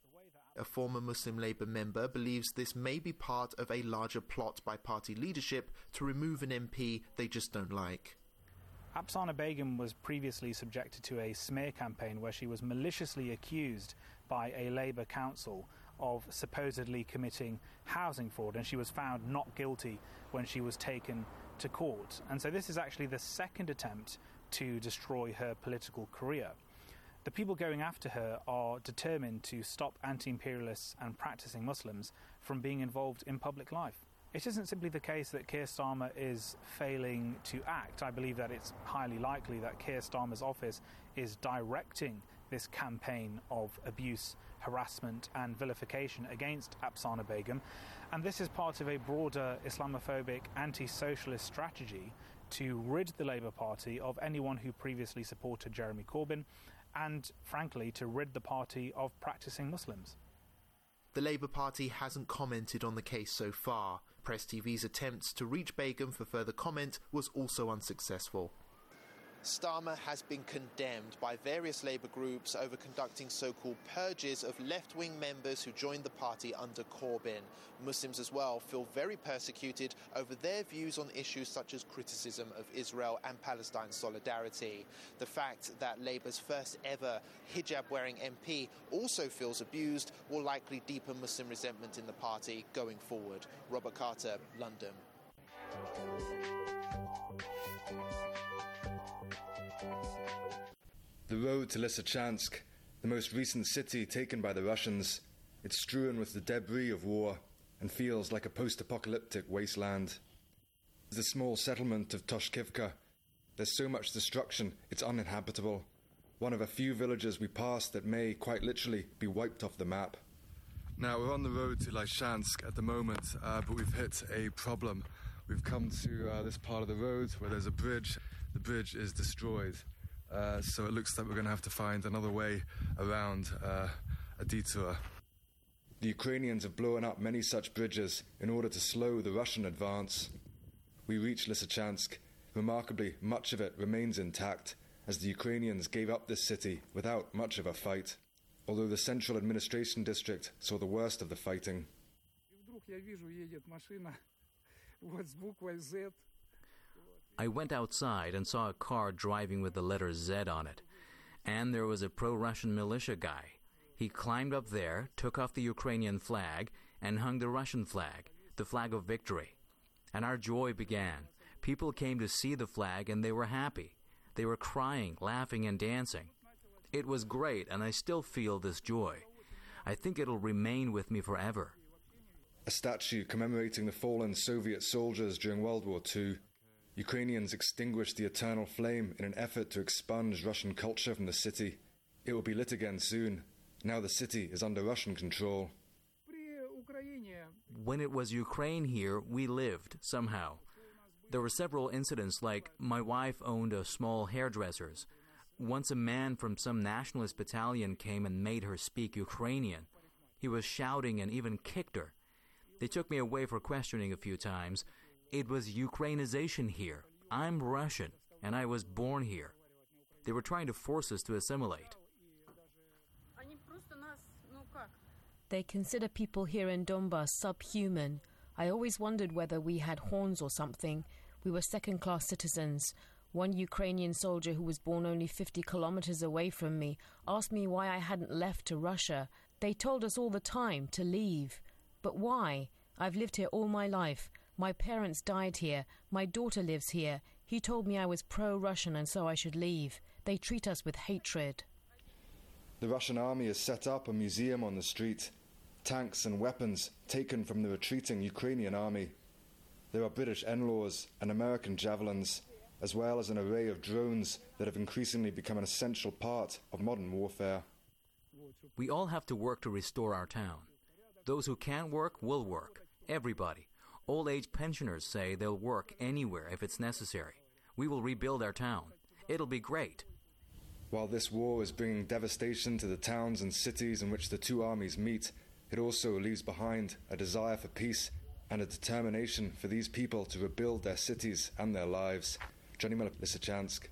A former Muslim Labour member believes this may be part of a larger plot by party leadership to remove an M P they just don't like. Absana Begum was previously subjected to a smear campaign where she was maliciously accused by a Labour council of supposedly committing housing fraud, and she was found not guilty when she was taken to court. And so this is actually the second attempt to destroy her political career. The people going after her are determined to stop anti-imperialists and practicing Muslims from being involved in public life. It isn't simply the case that Keir Starmer is failing to act. I believe that it's highly likely that Keir Starmer's office is directing this campaign of abuse, harassment and vilification against Absana Begum, and this is part of a broader Islamophobic anti-socialist strategy to rid the Labour Party of anyone who previously supported Jeremy Corbyn, and frankly to rid the party of practicing Muslims. The Labour Party hasn't commented on the case so far. Press T V's attempts to reach Begum for further comment was also unsuccessful. Starmer has been condemned by various Labour groups over conducting so-called purges of left-wing members who joined the party under Corbyn. Muslims as well feel very persecuted over their views on issues such as criticism of Israel and Palestine solidarity. The fact that Labour's first ever hijab-wearing M P also feels abused will likely deepen Muslim resentment in the party going forward. Robert Carter, London. The road to Lysychansk, the most recent city taken by the Russians, it's strewn with the debris of war and feels like a post-apocalyptic wasteland. The small settlement of Toshkivka, there's so much destruction it's uninhabitable. One of a few villages we passed that may, quite literally, be wiped off the map. Now, we're on the road to Lysychansk at the moment, uh, but we've hit a problem. We've come to uh, this part of the road where there's a bridge. The bridge is destroyed. Uh, so it looks like we're going to have to find another way around uh, a detour. The Ukrainians have blown up many such bridges in order to slow the Russian advance. We reach Lysychansk. Remarkably, much of it remains intact, as the Ukrainians gave up this city without much of a fight, although the central administration district saw the worst of the fighting. I went outside and saw a car driving with the letter Z on it. And there was a pro-Russian militia guy. He climbed up there, took off the Ukrainian flag, and hung the Russian flag, the flag of victory. And our joy began. People came to see the flag and they were happy. They were crying, laughing, and dancing. It was great, and I still feel this joy. I think it'll remain with me forever. A statue commemorating the fallen Soviet soldiers during World War Two. Ukrainians extinguished the eternal flame in an effort to expunge Russian culture from the city. It will be lit again soon. Now the city is under Russian control. When it was Ukraine here, we lived, somehow. There were several incidents, like my wife owned a small hairdresser's. Once a man from some nationalist battalion came and made her speak Ukrainian. He was shouting and even kicked her. They took me away for questioning a few times. It was Ukrainization here. I'm Russian, and I was born here. They were trying to force us to assimilate. They consider people here in Donbas subhuman. I always wondered whether we had horns or something. We were second-class citizens. One Ukrainian soldier who was born only fifty kilometers away from me asked me why I hadn't left to Russia. They told us all the time to leave. But why? I've lived here all my life. My parents died here. My daughter lives here. He told me I was pro-Russian and so I should leave. They treat us with hatred. The Russian army has set up a museum on the street. Tanks and weapons taken from the retreating Ukrainian army. There are British N L A Ws and American Javelins, as well as an array of drones that have increasingly become an essential part of modern warfare. We all have to work to restore our town. Those who can't work will work. Everybody. Old-age pensioners say they'll work anywhere if it's necessary. We will rebuild our town. It'll be great. While this war is bringing devastation to the towns and cities in which the two armies meet, it also leaves behind a desire for peace and a determination for these people to rebuild their cities and their lives. Johnny Miller, Lysychansk.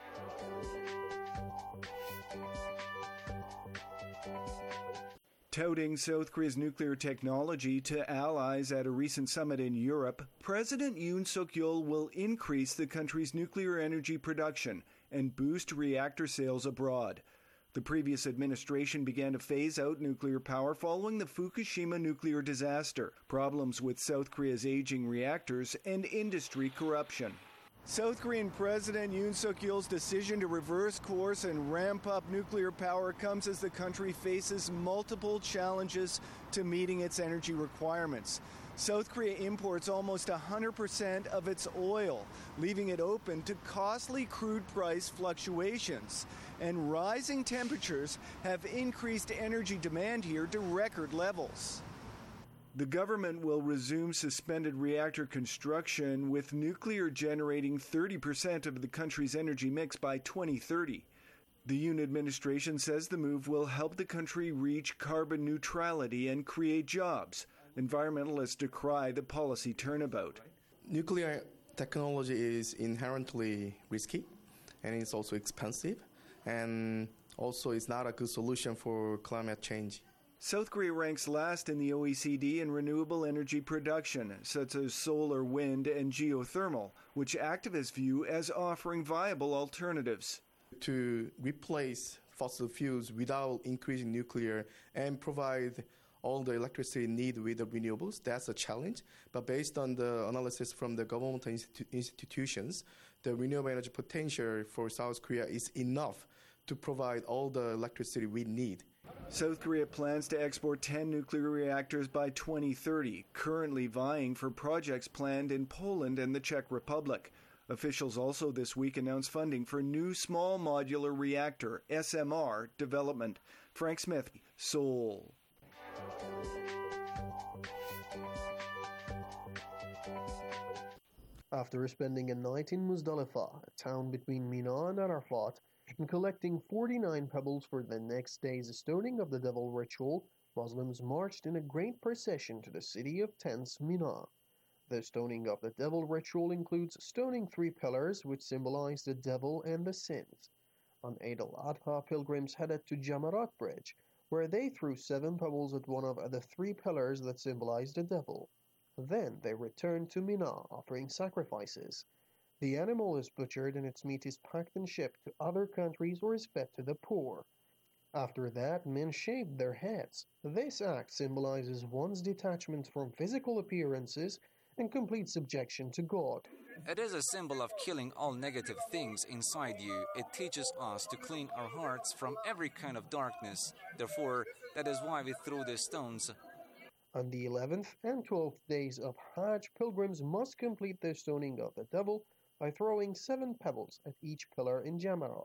Touting South Korea's nuclear technology to allies at a recent summit in Europe, President Yoon Suk-yeol will increase the country's nuclear energy production and boost reactor sales abroad. The previous administration began to phase out nuclear power following the Fukushima nuclear disaster, problems with South Korea's aging reactors, and industry corruption. South Korean President Yoon Suk-yeol's decision to reverse course and ramp up nuclear power comes as the country faces multiple challenges to meeting its energy requirements. South Korea imports almost one hundred percent of its oil, leaving it open to costly crude price fluctuations. And rising temperatures have increased energy demand here to record levels. The government will resume suspended reactor construction, with nuclear generating thirty percent of the country's energy mix by twenty thirty. The Yoon administration says the move will help the country reach carbon neutrality and create jobs. Environmentalists decry the policy turnabout. Nuclear technology is inherently risky, and it's also expensive, and also it's not a good solution for climate change. South Korea ranks last in the O E C D in renewable energy production, such as solar, wind, and geothermal, which activists view as offering viable alternatives. To replace fossil fuels without increasing nuclear and provide all the electricity needed with the renewables, that's a challenge. But based on the analysis from the governmental institu- institutions, the renewable energy potential for South Korea is enough to provide all the electricity we need. South Korea plans to export ten nuclear reactors by twenty thirty, currently vying for projects planned in Poland and the Czech Republic. Officials also this week announced funding for new small modular reactor, S M R, development. Frank Smith, Seoul. After spending a night in Muzdalifah, a town between Mina and Arafat, and collecting forty-nine pebbles for the next day's stoning of the devil ritual, Muslims marched in a great procession to the city of tents, Mina. The stoning of the devil ritual includes stoning three pillars which symbolize the devil and the sins. On Eid al-Adha, pilgrims headed to Jamarat Bridge, where they threw seven pebbles at one of the three pillars that symbolize the devil. Then they returned to Mina, offering sacrifices. The animal is butchered and its meat is packed and shipped to other countries or is fed to the poor. After that, men shaved their heads. This act symbolizes one's detachment from physical appearances and complete subjection to God. It is a symbol of killing all negative things inside you. It teaches us to clean our hearts from every kind of darkness. Therefore, that is why we threw these stones. On the eleventh and twelfth days of Hajj, pilgrims must complete their stoning of the devil by throwing seven pebbles at each pillar in Jamarat.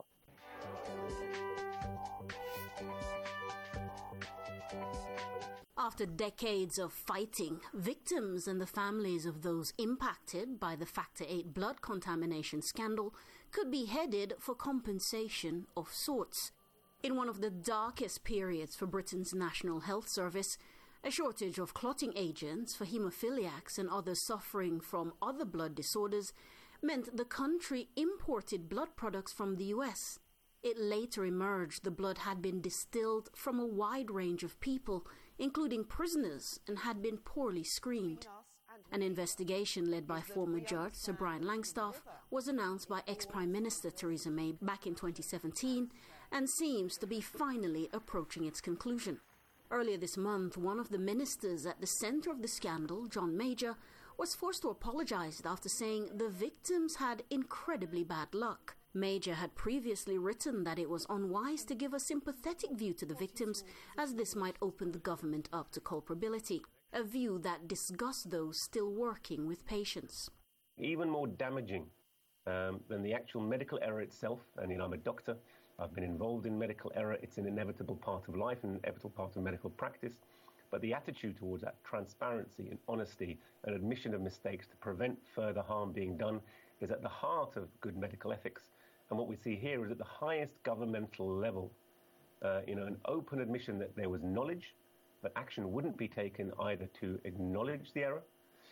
After decades of fighting, victims and the families of those impacted by the Factor eight blood contamination scandal could be headed for compensation of sorts. In one of the darkest periods for Britain's National Health Service, a shortage of clotting agents for haemophiliacs and others suffering from other blood disorders meant the country imported blood products from the U S. It later emerged the blood had been distilled from a wide range of people, including prisoners, and had been poorly screened. An investigation led by former Judge Sir Brian Langstaff was announced by ex-Prime Minister Theresa May back in twenty seventeen and seems to be finally approaching its conclusion. Earlier this month, one of the ministers at the center of the scandal, John Major, was forced to apologize after saying the victims had incredibly bad luck. Major had previously written that it was unwise to give a sympathetic view to the victims, as this might open the government up to culpability, a view that disgusts those still working with patients. Even more damaging um, than the actual medical error itself, and you know, I'm a doctor, I've been involved in medical error, it's an inevitable part of life, an inevitable part of medical practice. But the attitude towards that transparency and honesty and admission of mistakes to prevent further harm being done is at the heart of good medical ethics. And what we see here is at the highest governmental level, uh, you know, an open admission that there was knowledge, but action wouldn't be taken either to acknowledge the error,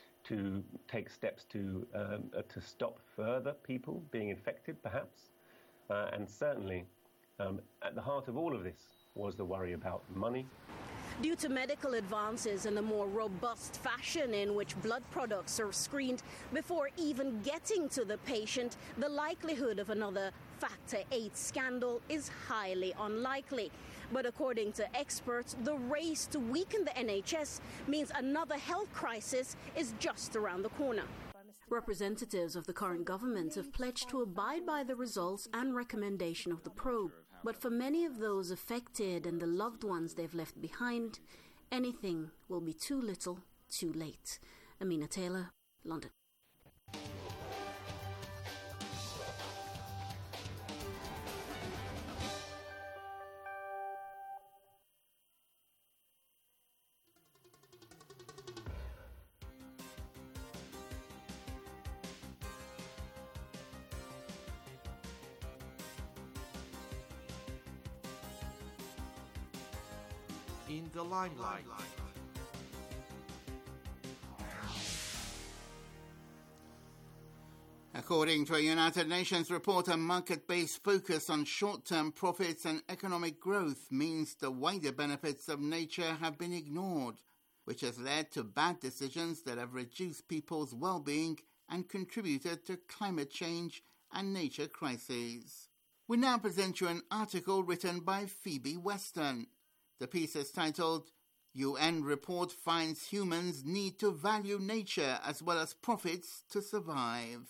to take steps to um, uh, to stop further people being infected, perhaps. Uh, and certainly, um, at the heart of all of this was the worry about money. Due to medical advances and the more robust fashion in which blood products are screened before even getting to the patient, the likelihood of another Factor eight scandal is highly unlikely. But according to experts, the race to weaken the N H S means another health crisis is just around the corner. Representatives of the current government have pledged to abide by the results and recommendation of the probe. But for many of those affected and the loved ones they've left behind, anything will be too little, too late. Amina Taylor, London. In the limelight. According to a United Nations report, a market-based focus on short-term profits and economic growth means the wider benefits of nature have been ignored, which has led to bad decisions that have reduced people's well-being and contributed to climate change and nature crises. We now present you an article written by Phoebe Weston. The piece is titled, U N Report Finds Humans Need to Value Nature as Well as Profits to Survive.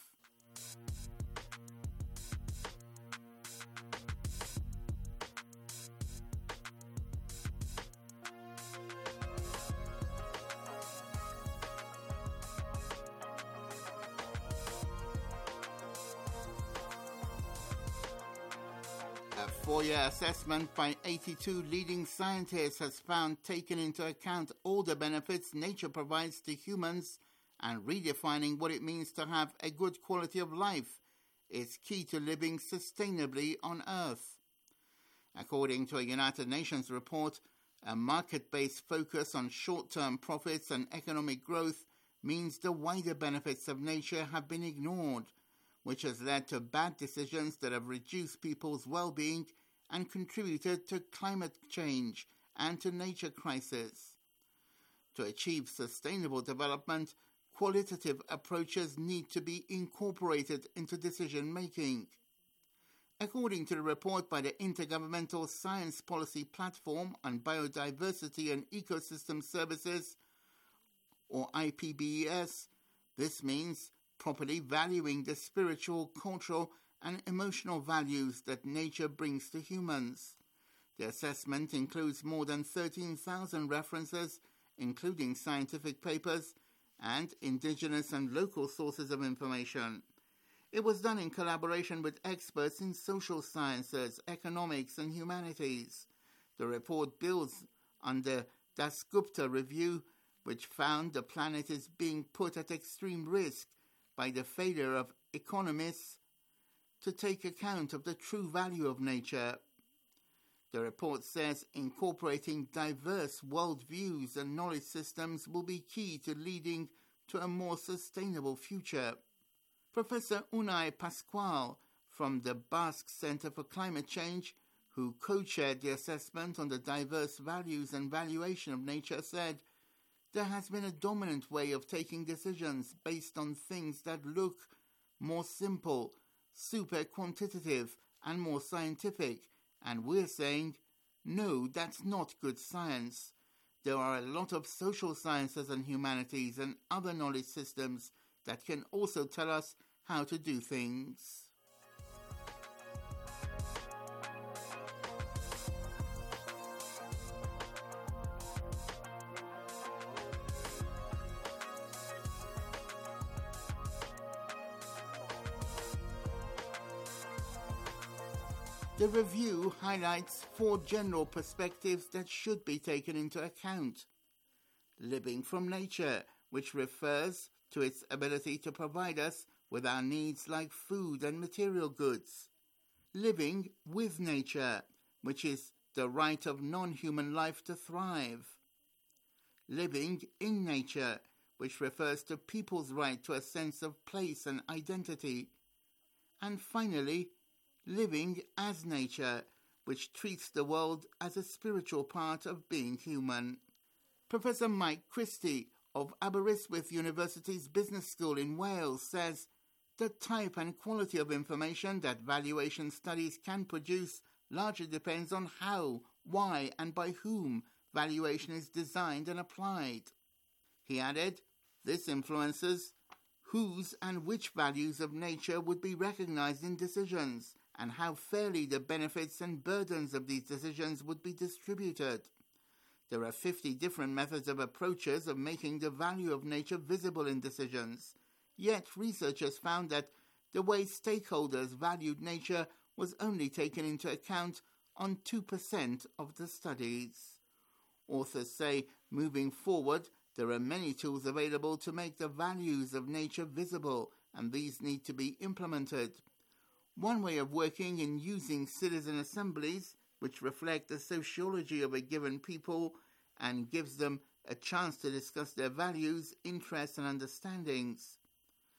A four-year assessment by eighty-two leading scientists has found taking into account all the benefits nature provides to humans and redefining what it means to have a good quality of life is key to living sustainably on Earth. According to a United Nations report, a market-based focus on short-term profits and economic growth means the wider benefits of nature have been ignored, which has led to bad decisions that have reduced people's well-being and contributed to climate change and to nature crisis. To achieve sustainable development, qualitative approaches need to be incorporated into decision-making. According to the report by the Intergovernmental Science Policy Platform on Biodiversity and Ecosystem Services, or I P B E S, this means properly valuing the spiritual, cultural, and emotional values that nature brings to humans. The assessment includes more than thirteen thousand references, including scientific papers, and indigenous and local sources of information. It was done in collaboration with experts in social sciences, economics, and humanities. The report builds on the Dasgupta review, which found the planet is being put at extreme risk by the failure of economists to take account of the true value of nature. The report says incorporating diverse worldviews and knowledge systems will be key to leading to a more sustainable future. Professor Unai Pascual from the Basque Center for Climate Change, who co-chaired the assessment on the diverse values and valuation of nature, said, "There has been a dominant way of taking decisions based on things that look more simple, super quantitative, and more scientific. And we're saying, no, that's not good science. There are a lot of social sciences and humanities and other knowledge systems that can also tell us how to do things." The review highlights four general perspectives that should be taken into account. Living from nature, which refers to its ability to provide us with our needs like food and material goods. Living with nature, which is the right of non-human life to thrive. Living in nature, which refers to people's right to a sense of place and identity. And finally, living as nature, which treats the world as a spiritual part of being human. Professor Mike Christie of Aberystwyth University's Business School in Wales says the type and quality of information that valuation studies can produce largely depends on how, why, and by whom valuation is designed and applied. He added, this influences whose and which values of nature would be recognized in decisions, and how fairly the benefits and burdens of these decisions would be distributed. There are fifty different methods of approaches of making the value of nature visible in decisions, yet researchers found that the way stakeholders valued nature was only taken into account on two percent of the studies. Authors say, moving forward, there are many tools available to make the values of nature visible, and these need to be implemented. One way of working in using citizen assemblies, which reflect the sociology of a given people and gives them a chance to discuss their values, interests, and understandings.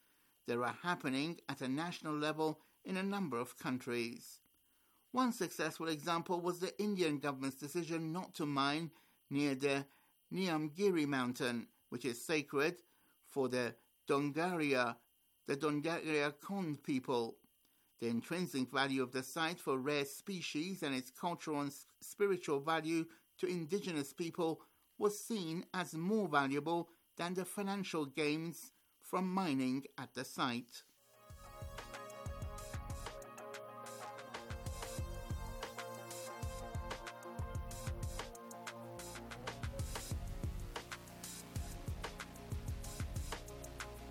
They are happening at a national level in a number of countries. One successful example was the Indian government's decision not to mine near the Niyamgiri mountain, which is sacred for the Dongaria, the Dongaria Khond people. The intrinsic value of the site for rare species and its cultural and spiritual value to indigenous people was seen as more valuable than the financial gains from mining at the site.